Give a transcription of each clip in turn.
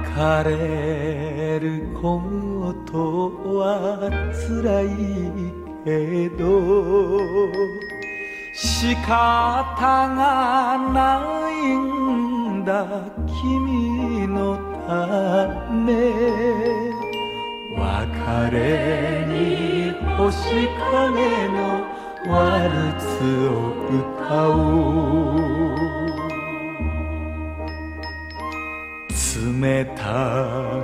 れることは辛いけど仕方がないんだ君のため別れに星影のワルツを歌おう冷たい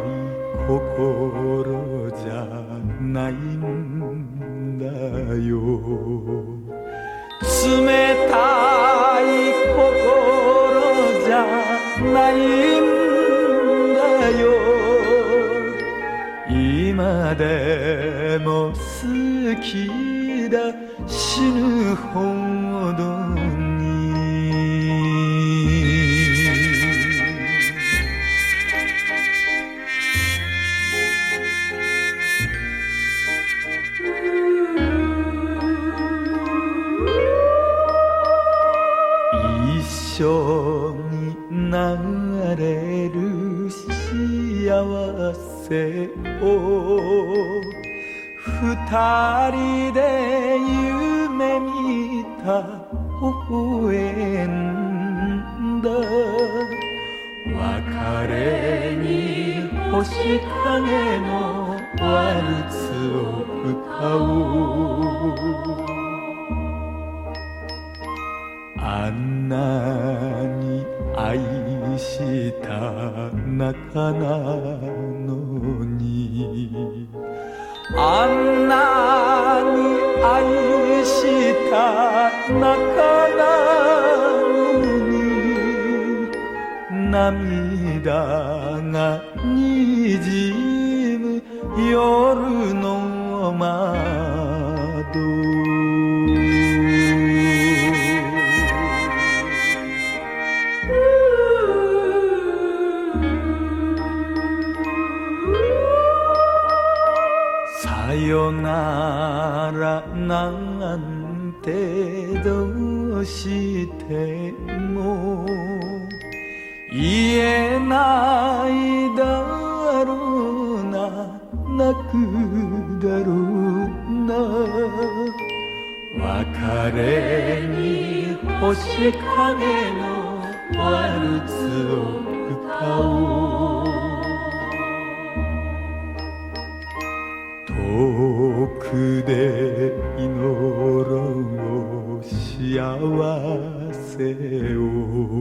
心じゃないんだよ冷たい心じゃないんだよ今でも好きだ死ぬほどに一緒になれる幸せを二人で夢見た微笑んだ別れに星影のワルツを歌おうあんなに愛した仲なのにあんなに愛した仲なのに涙がにじむ夜の窓さよならなんてどうしても言えないだろうな泣くだろうな別れに星影のワルツを歌おう遠くで祈ろう幸せを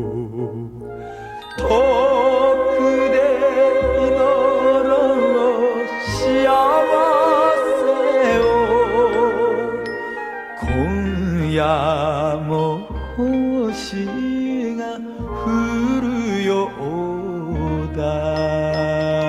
遠くで祈ろう幸せを今夜も星が降るようだ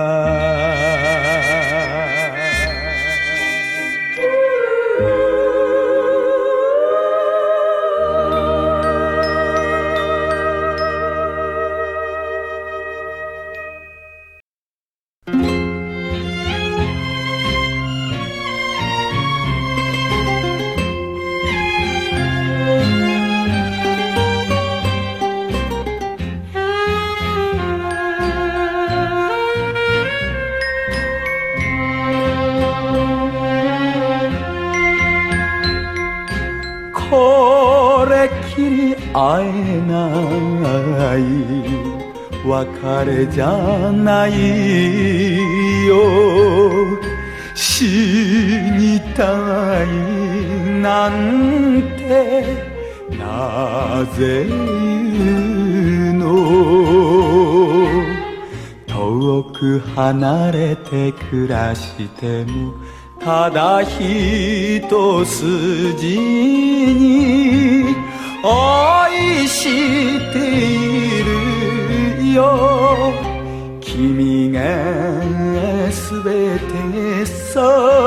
これきり会えない別れじゃないよ死にたいなんてなぜ言うの遠く離れて暮らしてもただ一筋に愛しているよ君がすべてさ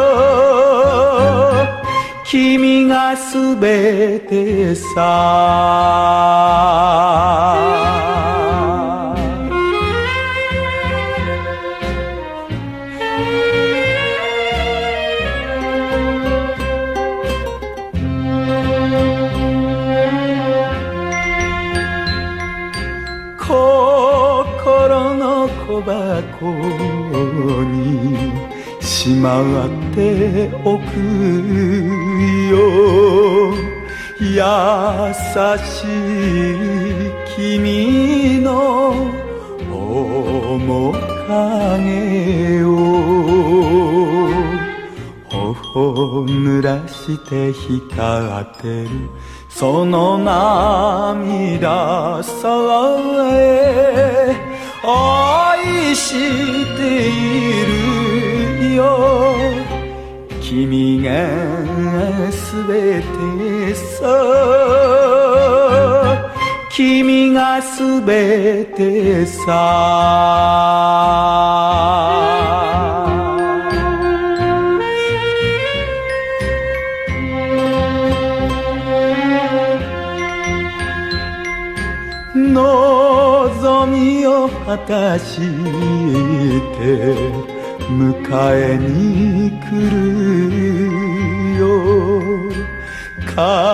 君がすべてさ心の小箱にしまっておくよ。優しい君の面影を頬濡らして光ってるその涙さえ愛しているよ。君がすべてさ、君がすべてさ。望みを果たして迎えに来るよ。必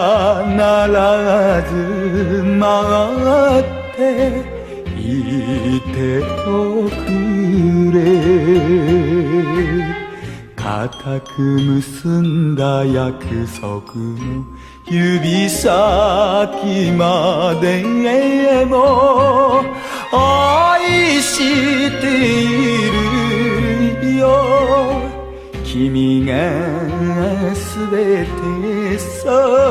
ず待っていておくれ。固く結んだ約束の指先までも愛しているよ。君がすべてさ、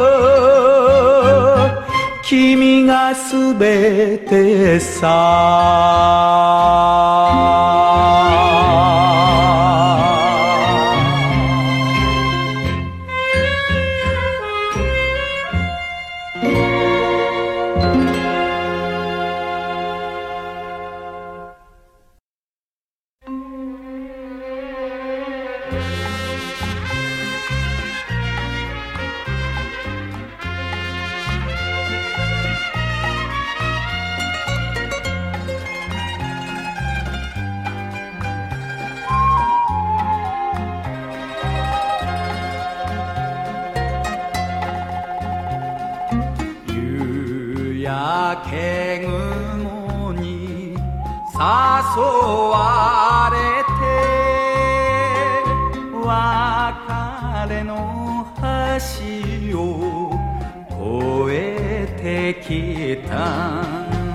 君がすべてさ。焼け雲に誘われて別れの橋を越えてきた。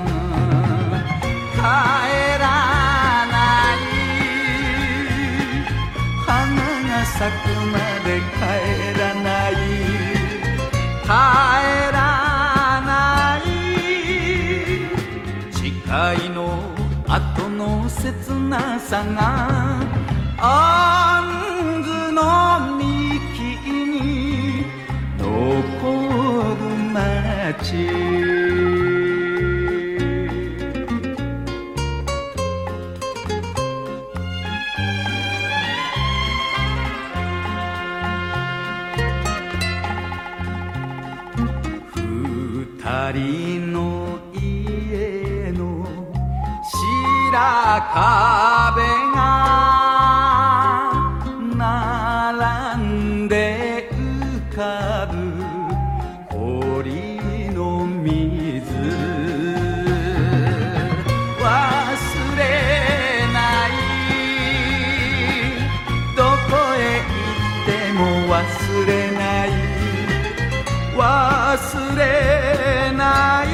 帰らない花が咲くまで帰らない、帰らない誓いの後の切なさが杏の幹に残る街。二人の家の白壁が並んで浮かぶ堀の水、忘れないどこへ行っても忘れない忘れない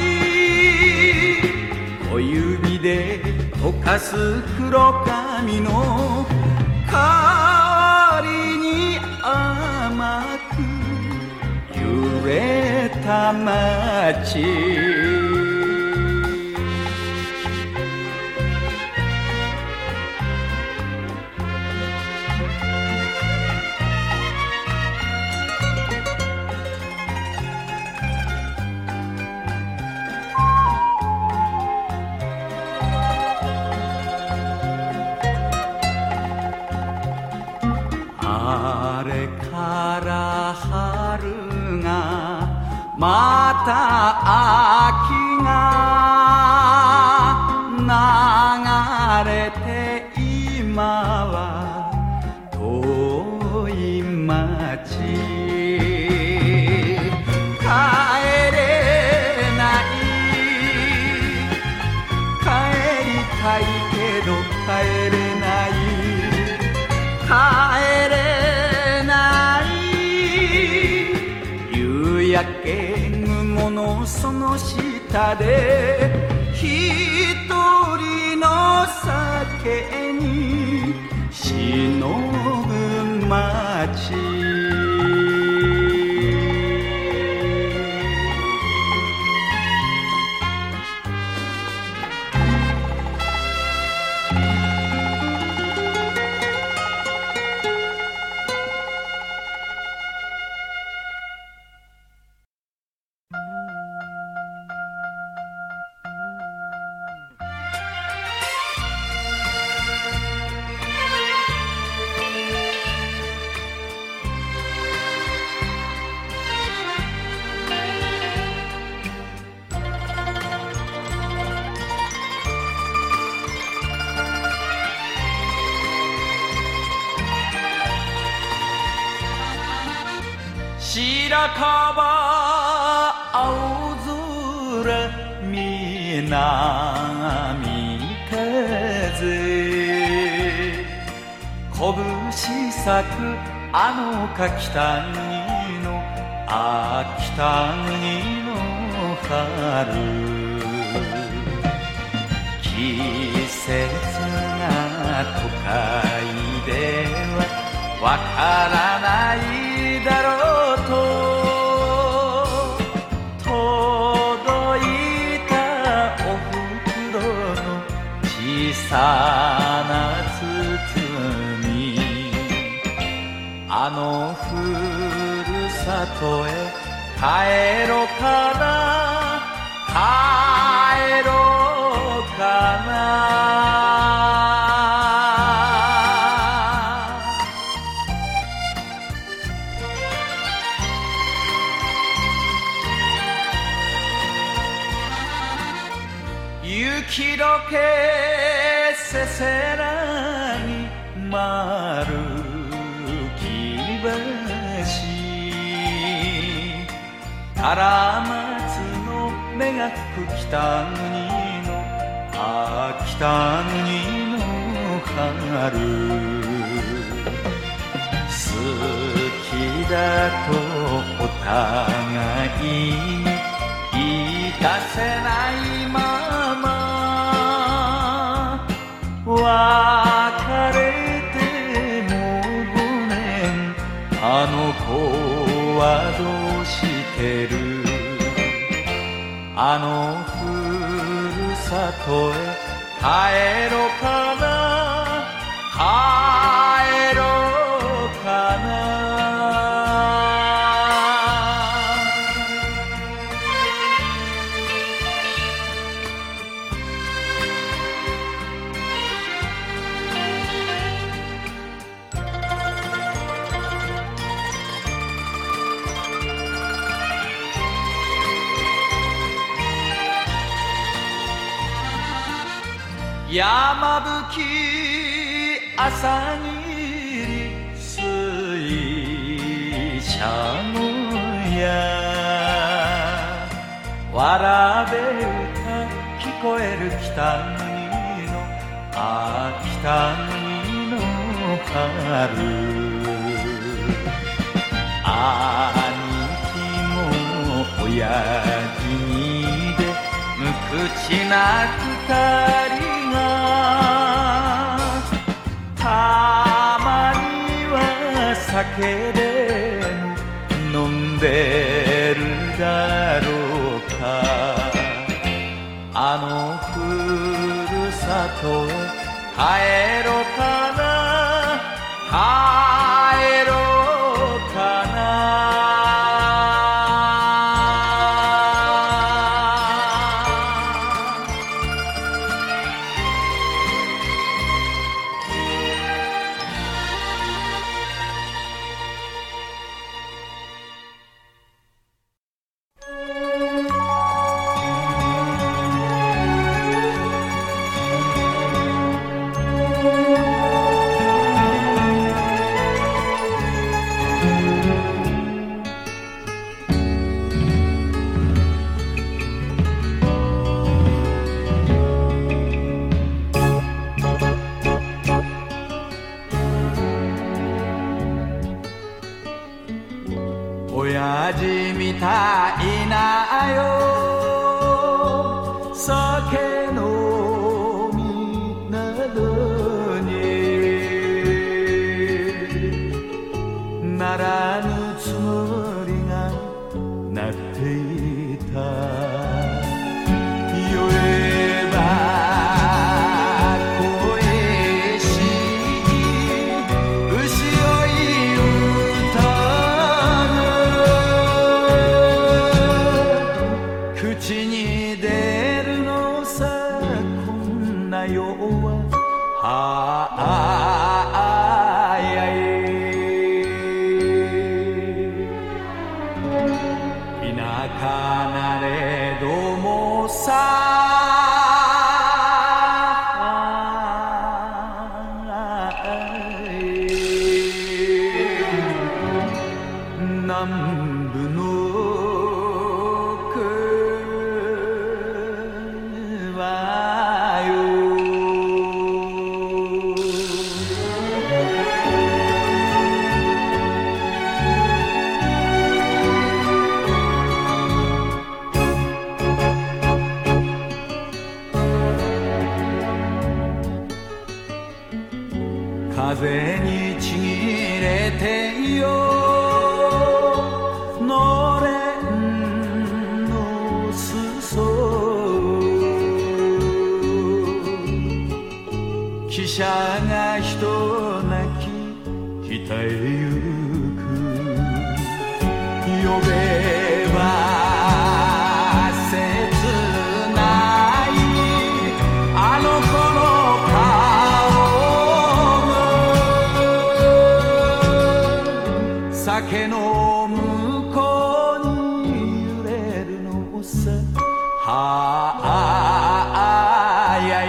小指で溶かす黒髪の代わりに甘く揺れた街。あれから春がまた秋が流れて今は遠い街。帰れない帰りたいけど帰れない帰れない夕焼け雲のその下で一人の酒に忍ぶ街白樺青空南風拳咲くあのか北国の北国の春季節が都会ではわからないだろうと届いたお袋の小さな包みあのふるさとへ帰ろうかな帰ろうかな雪解けせせらぎ丸木橋カラマツの目がく北国の北国の春好きだとお互いに言い出せないまま別れてもう5年あの子はどうしてるあのふるさとへ帰ろうかな帰ろうかな山吹朝霧水車のやわらべ歌聞こえる北国の北国の春兄貴も親父にで無口な二人たまには酒でも飲んでるだろうかあのふるさとへ帰ろうかな帰ろうかなじみたいなよ酒飲みなどにならぬつもりがなっていた酔えば恋しい牛追い歌口に出るのさこんな世は早い田舎なれどもさ南部のはよ風にちぎれてよのれんの裾汽車がひと泣き北へ行く呼べば切ないあの子の顔酒の向こうに揺れるのさ早い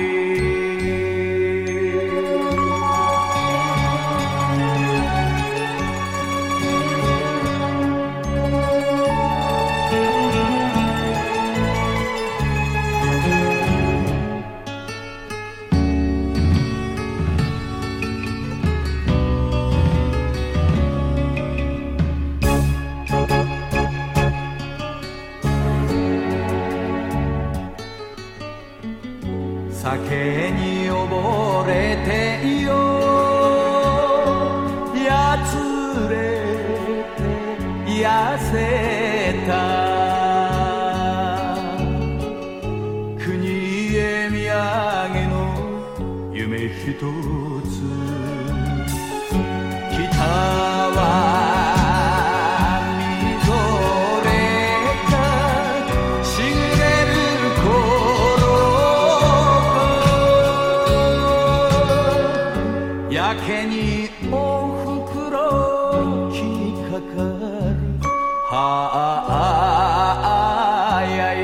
酒に溺れてよやつれて痩せた国へ土産の夢ひとつ北はやけにおふくろ気にかかる早い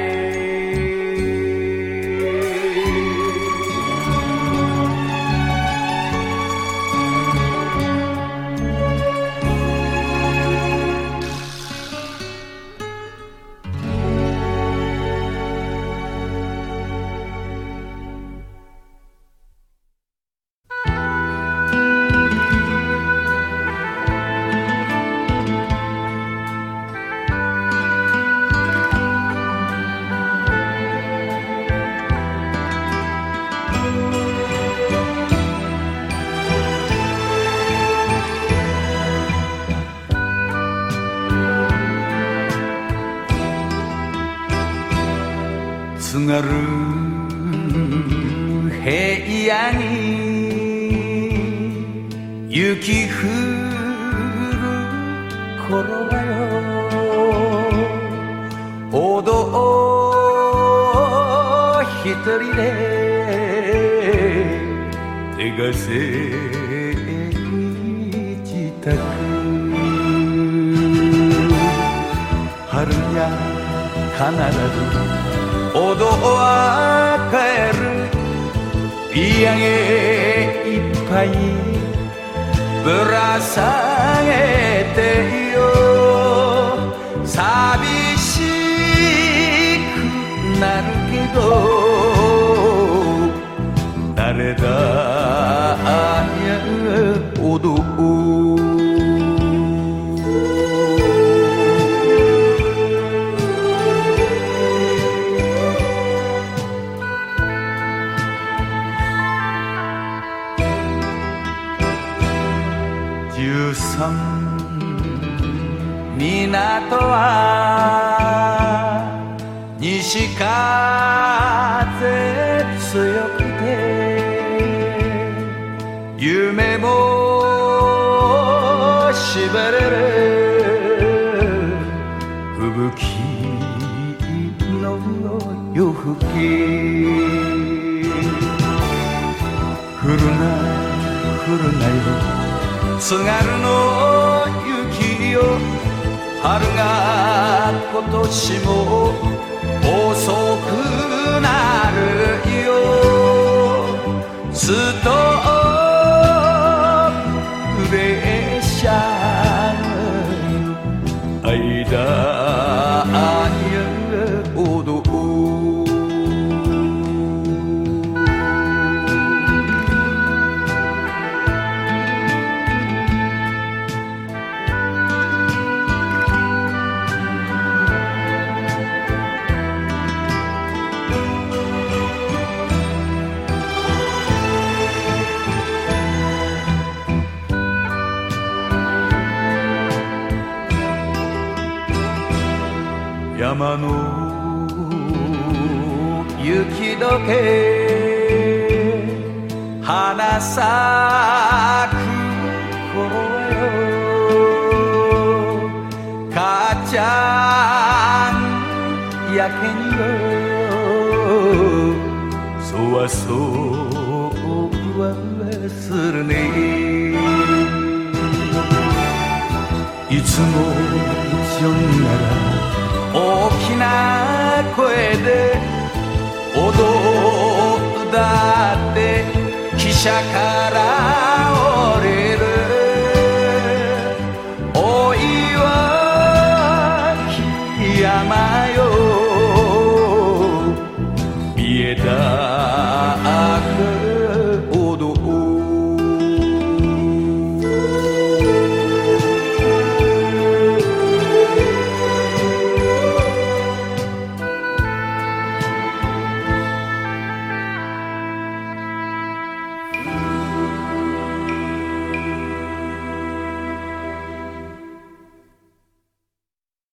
津軽平野に雪降る頃はよおど一人で手がせ自宅春や必ずおどは帰るピアゲいっぱいぶら下げてよ寂しくなるけど誰だやおどさん港は西風強くて夢もしばれる吹雪の夜更け降るな降るなよ津軽の雪よ春が今年も遅くなるよストーブ列車の間に踊る山の雪解け花咲く頃よ母ちゃんやけによそわそわするねいつもジョンなら大きな声で踊るだって汽車から